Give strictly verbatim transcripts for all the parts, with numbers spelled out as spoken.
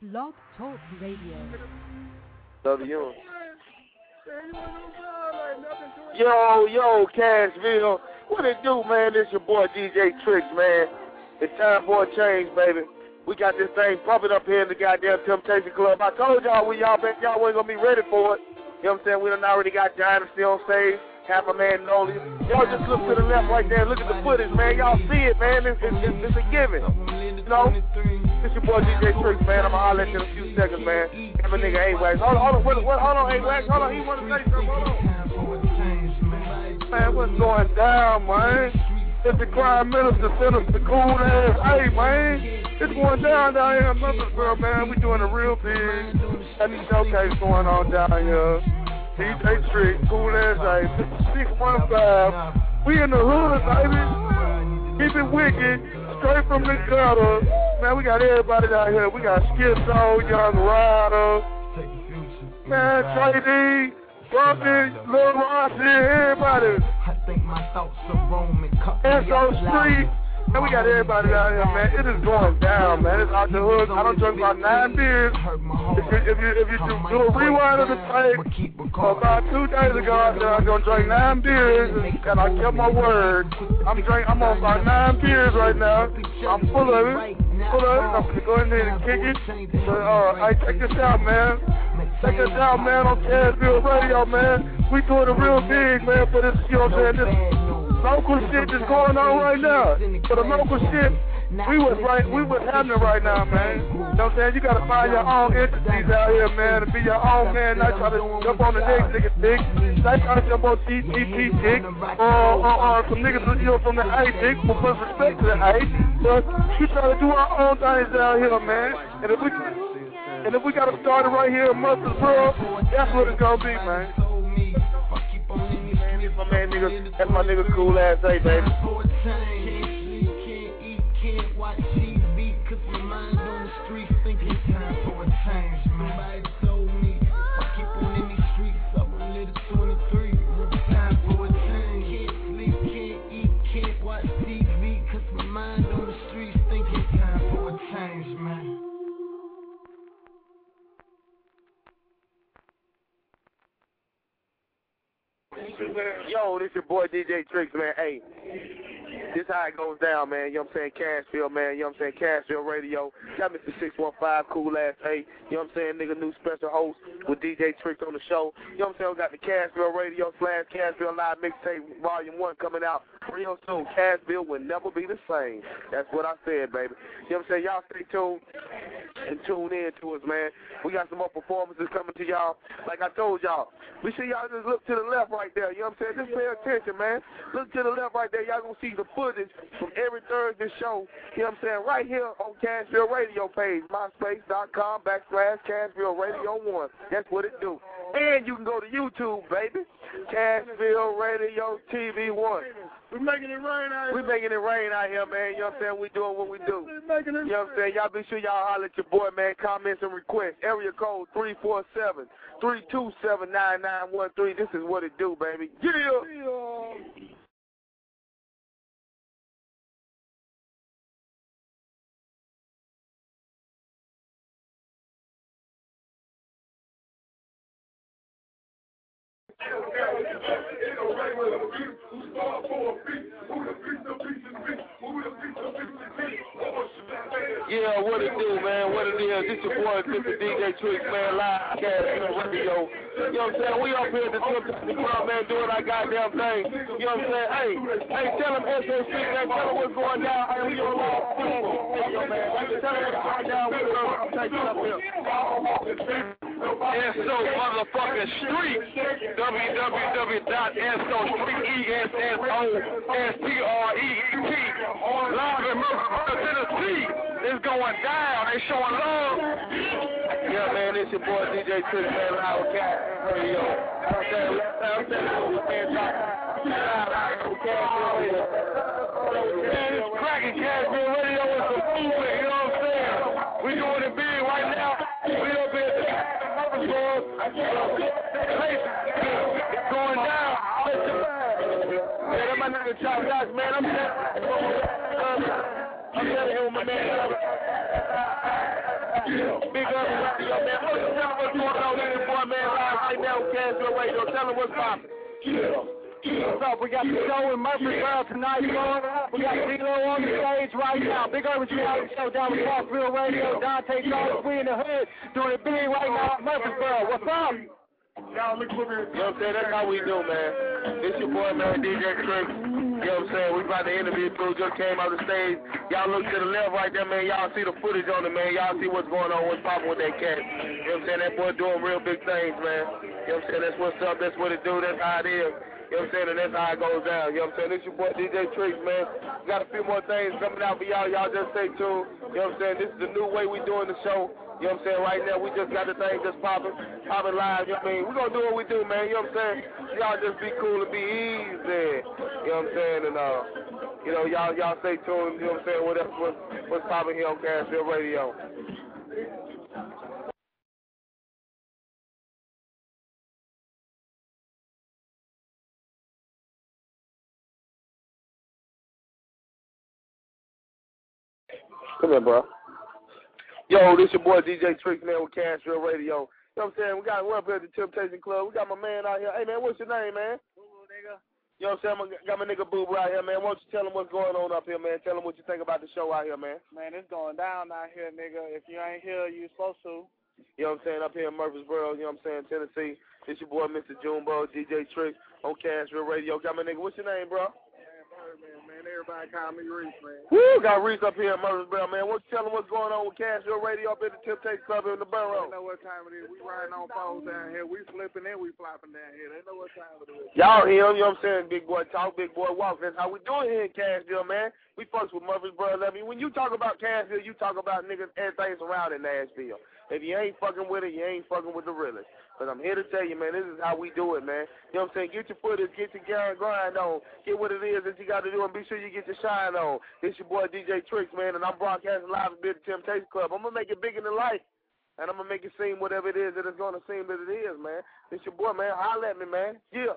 Blog Talk Radio. Love you. Yo, yo, Cashville. What it do, man? This your boy D J Tricks, man. It's time for a change, baby. We got this thing pumping up here in the goddamn Temptation Club. I told y'all when y'all bet y'all wasn't going to be ready for it. You know what I'm saying? We done already got Dynasty on stage. Half a man Noli. Y'all just look to the left right there. Look at the footage, man. Y'all see it, man. It's, it's, it's, it's a given. You know? This your boy D J Tricks, man. I'm going to holler at you in a few seconds, man. And my nigga A-Wax. Hold on, hold on, what, what, hold on, A-Wax. Hold on, he want to say something. Hold on. Man, what's going down, man? It's the crime minister, Sinister Cool ass. Hey, man. It's going down down here in Murfreesboro, man. We doing a real big. That's the showcase going on down here. D J Tricks, cool ass, hey, six one five. We in the hood, baby. Keep it wicked, straight from the gutter. Man, we got everybody down here. We got Schizo, Young Rider, man, Trey D, Bumpy, Lil Rossi, everybody. I think my thoughts are roaming. Enzo Street. Man, we got everybody down here, man. It is going down, man. It's out the hood. I done drunk about nine beers. If you, if you, if you do, do a rewind of the tape, about two days ago, I said I'm going to drink nine beers, and I kept my word. I'm drink, I'm on about nine beers right now. I'm full of it. Full of it. I'm going to go in there and kick it. So, uh, hey, check this out, man. Check this out, man, on Cashville Radio, man. We doing it real big, man, for this, you know what I'm saying, this local shit that's going on right now. For the local shit, we was right, we was happening right now, man. You know what I'm saying? You gotta find your own entities out here, man, and be your own man, not try to jump on the next nigga dick. Not try to jump on T T P dick, or, or, or some niggas, you know, from the A dick, who puts respect to the A. But we try to do our own things out here, man. And if we, and if we gotta start it right here in Murfreesboro, that's what it's gonna be, man. My man, nigga, that's my nigga Cool ass, hey, baby. Can't watch T V, cause my mind on the street thinking time for a change, man. Somebody told me, I keep on in these streets, I won't let it twenty-three, time for a change. Can't sleep, can't eat, can't watch T V, cause my mind on the streets thinking time for a change, man. Yo, this your boy D J Tricks, man. Hey, this how it goes down, man. You know what I'm saying? Cashville, man. You know what I'm saying? Cashville Radio. Got Mister six one five, cool ass, hey. You know what I'm saying? Nigga, new special host with D J Tricks on the show. You know what I'm saying? We got the Cashville Radio slash Cashville Live Mixtape Volume one coming out real soon. Cashville will never be the same. That's what I said, baby. You know what I'm saying? Y'all stay tuned and tune in to us, man. We got some more performances coming to y'all. Like I told y'all, we see y'all just look to the left right there. You know what I'm saying? Just pay attention, man. Look to the left right there. Y'all gonna see the footage from every Thursday show. You know what I'm saying? Right here on Cashville Radio page, myspace.com backslash Cashville Radio one. That's what it do. And you can go to YouTube, baby. Cashville Radio T V one. We're making it rain out here. We're making it rain out here, man. You know what I'm saying? We doing what we do. We're making it You know what I'm saying? Y'all be sure y'all holler at your boy, man. Comments and requests. Area code three four seven, three two seven, nine nine one three. This is what it do, baby. Yeah. Yeah. Yeah, what it do, man? What it is? This your boy, Mister D J Tricks, man. Live Cashville Radio. You know what I'm saying? We up here at the Temptation Club, man, doing our goddamn thing. You know what I'm saying? Hey, hey, tell them S O C, man. Tell them what's going down. Hey, we on live. Hey, yo, man. Tell them what's going down. We're going to take you up here. S O motherfucking Street. w w w dot s o street e s s o s t r e e t Live in Murfreesboro, Tennessee. It's going down. They showing love. Yeah, man, it's your boy D J Tricks, man. Live with Cat Radio. I'm saying, I'm saying, man, live with Cashville Radio. Man, it's cracking Cashville Radio with some movement. You know what I'm saying? We doing it big right now. We up here at the Murfreesboro. It's going down. Man, I'm my nigga Chop Dots, man. I'm I'm telling you, my man. Big Urban Radio, man. What you tell them what's going on in this boy, man, live right now with Cashville Radio. Tell them what's poppin'. What's up? We got the show in Murfreesboro tonight going up. We got D-Lo on the stage right now. Big Urban Reality Show down with Cashville Radio. Dante Jones, we in the hood doing it big right now at Murfreesboro. What's up? Y'all look for me. You know what I'm saying? That's how we do, man. It's your boy, man, D J Trick. You know what I'm saying? We about to interview dude, just came out the stage. Y'all look to the left right there, man. Y'all see the footage on it, man. Y'all see what's going on, what's popping with that cat. You know what I'm saying? That boy doing real big things, man. You know what I'm saying? That's what's up. That's what it do. That's how it is. You know what I'm saying? And that's how it goes down. You know what I'm saying? This your boy D J Tricks, man. We got a few more things coming out for y'all. Y'all just stay tuned. You know what I'm saying? This is the new way we doing the show. You know what I'm saying? Right now, we just got the thing just popping, popping live. You know what I mean? We're going to do what we do, man. You know what I'm saying? Y'all just be cool and be easy. You know what I'm saying? And, uh, you know, y'all y'all stay tuned. You know what I'm saying? Whatever, what's, what's popping here on Cashville Radio. Come here, bro. Yo, this your boy D J Tricks, man, with Cashville Radio. You know what I'm saying? We got, we're up here at the Temptation Club. We got my man out here. Hey, man, what's your name, man? Boo-boo, nigga. You know what I'm saying? I got my nigga Boo-boo out here, man. Why don't you tell him what's going on up here, man? Tell him what you think about the show out here, man. Man, it's going down out here, nigga. If you ain't here, you supposed to. You know what I'm saying? Up here in Murfreesboro, you know what I'm saying? Tennessee. It's your boy, Mister Junebo, D J Tricks on Cashville Radio. Got my nigga, what's your name, bro? Man, man, everybody call me Reese, man. Woo, got Reese up here in Murfreesboro, man. What you tell him what's going on with Cashville Radio up at the Temptation Club in the borough? They know what time it is. We riding on phones down here. We flipping and we flopping down here. They know what time it is. Y'all hear him, you know what I'm saying? Big boy talk, big boy walk. That's how we do it here in Cashville, man. We fucks with Murfreesboro. I mean, when you talk about Cashville, you talk about niggas, everything surrounding Nashville. If you ain't fucking with it, you ain't fucking with the realest. But I'm here to tell you, man, this is how we do it, man. You know what I'm saying? Get your footage, get your grind, grind on, get what it is that you got to do, and be sure you get your shine on. This your boy D J Tricks, man, and I'm broadcasting live at the Temptation Club. I'm going to make it bigger than life, and I'm going to make it seem whatever it is that it's going to seem that it is, man. This your boy, man. Holla at me, man. Yeah.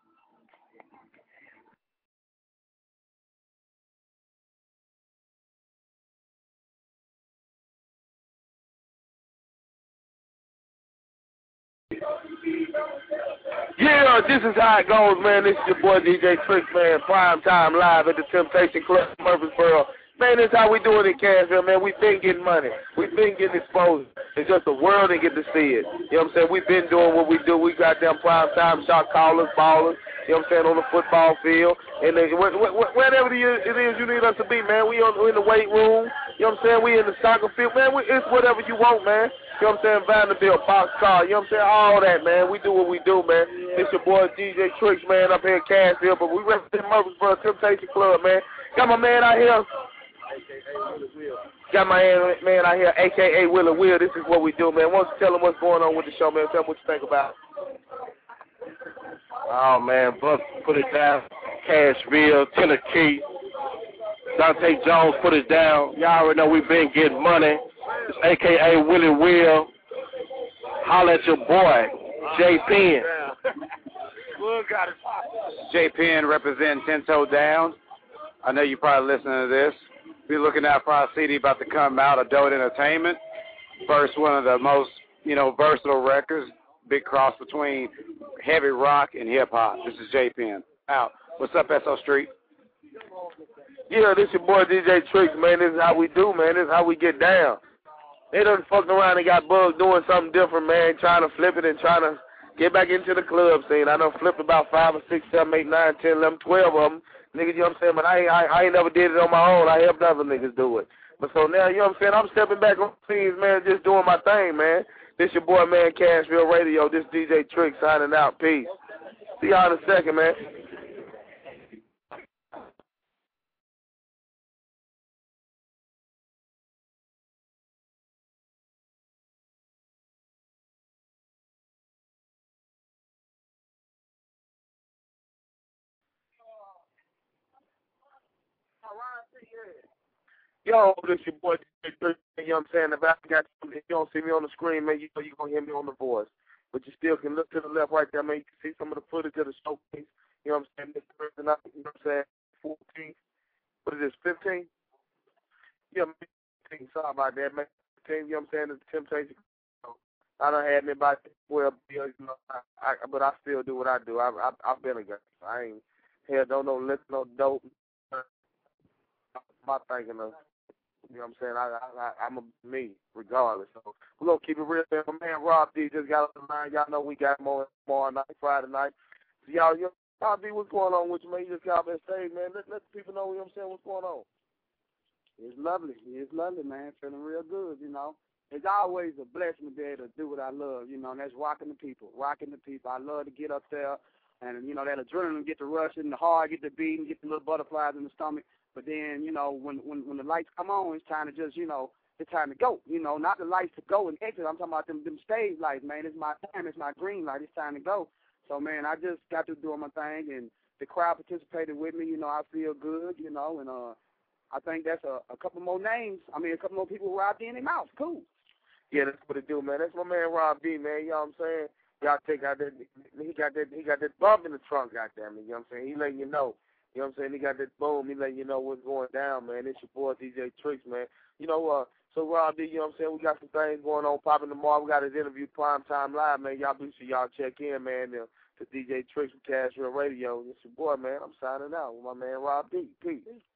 Yeah, this is how it goes, man. This is your boy D J Tricks, man. Prime time live at the Temptation Club in Murfreesboro. Man, this is how we do it in Cashville, man. We've been getting money. We've been getting exposed. It's just the world that get to see it. You know what I'm saying? We've been doing what we do. We got them prime time shot callers, ballers, you know what I'm saying, on the football field. And then, wh- wh- whatever it is you need us to be, man. We on, we in the weight room. You know what I'm saying? We in the soccer field. Man, we, it's whatever you want, man. You know what I'm saying? Vanderbilt, boxcar. You know what I'm saying? All that, man. We do what we do, man. It's your boy D J Tricks, man, up here in Cashville. But we represent Murfreesboro Temptation Club, man. Got my man out here. Got my man out here, a k a. Willie Will. This is what we do, man. Why don't you tell them what's going on with the show, man? Tell them what you think about it. Oh, man, Buck put it down. Cashville, Tennessee. Dante Jones put it down. Y'all already know we've been getting money. It's a k a. Willie Will. Holla at your boy, J. Penn. J. Penn representing Ten Toe Down. I know you're probably listening to this. Be looking out for our C D about to come out, Adult Entertainment. First one of the most, you know, versatile records. Big cross between heavy rock and hip-hop. This is J. Penn. Out. What's up, S O Street? Yeah, this your boy D J Tricks, man. This is how we do, man. This is how we get down. They done fucked around and got bugged doing something different, man, trying to flip it and trying to get back into the club scene. I done flipped about five or six, seven, eight, nine, ten, eleven, twelve of them. Niggas, you know what I'm saying? But I ain't, I, I ain't never did it on my own. I helped other niggas do it. But so now, you know what I'm saying? I'm stepping back on the scenes, man, just doing my thing, man. This your boy, man, Cashville Radio. This D J Tricks signing out. Peace. See y'all in a second, man. Yo, this your boy, you know what I'm saying? If I got you, if you don't see me on the screen, man, you know you're going to hear me on the voice. But you still can look to the left right there, man. You can see some of the footage of the showcase. You know what I'm saying? This Thursday night, you know what I'm saying? fourteenth. What is this, fifteen? Yeah, man, sorry about that, man. team, you know what I'm saying, the Temptation. I done had me about twelve years, you know, I, I, but I still do what I do. I, I, I've been a guy. I ain't, hell, don't no listen, no dope. My thinking of, you know what I'm saying, I, I, I'm a me, regardless. So we're going to keep it real. My man Rob D just got on the line. Y'all know we got more tomorrow night, Friday night. So y'all, you Rob D, what's going on with you, man? You just got up and stage, man. Let, let the people know, you know what I'm saying, what's going on. It's lovely. It's lovely, man. Feeling real good, you know. It's always a blessing to be able to do what I love, you know, and that's rocking the people, rocking the people. I love to get up there and, you know, that adrenaline get to rushing, the heart get to beating, get the little butterflies in the stomach. But then, you know, when, when, when the lights come on, it's time to just, you know, it's time to go. You know, not the lights to go and exit. I'm talking about them, them stage lights, man. It's my time. It's my green light. It's time to go. So, man, I just got to do my thing, and the crowd participated with me. You know, I feel good, you know, and uh, I think that's a, a couple more names. I mean, a couple more people who Rob D in their mouth. Cool. Yeah, that's what it do, man. That's my man Rob D, man. You know what I'm saying? Y'all take out that he got that he got that bump in the trunk, goddamn it. You know what I'm saying? He letting you know. You know what I'm saying? He got that boom. He letting you know what's going down, man. It's your boy D J Tricks, man. You know, uh, so Rob D, you know what I'm saying? We got some things going on popping tomorrow. We got his interview Prime Time Live, man. Y'all be sure y'all check in, man. To, to D J Tricks with Cashville Radio. It's your boy, man. I'm signing out with my man Rob D. Peace.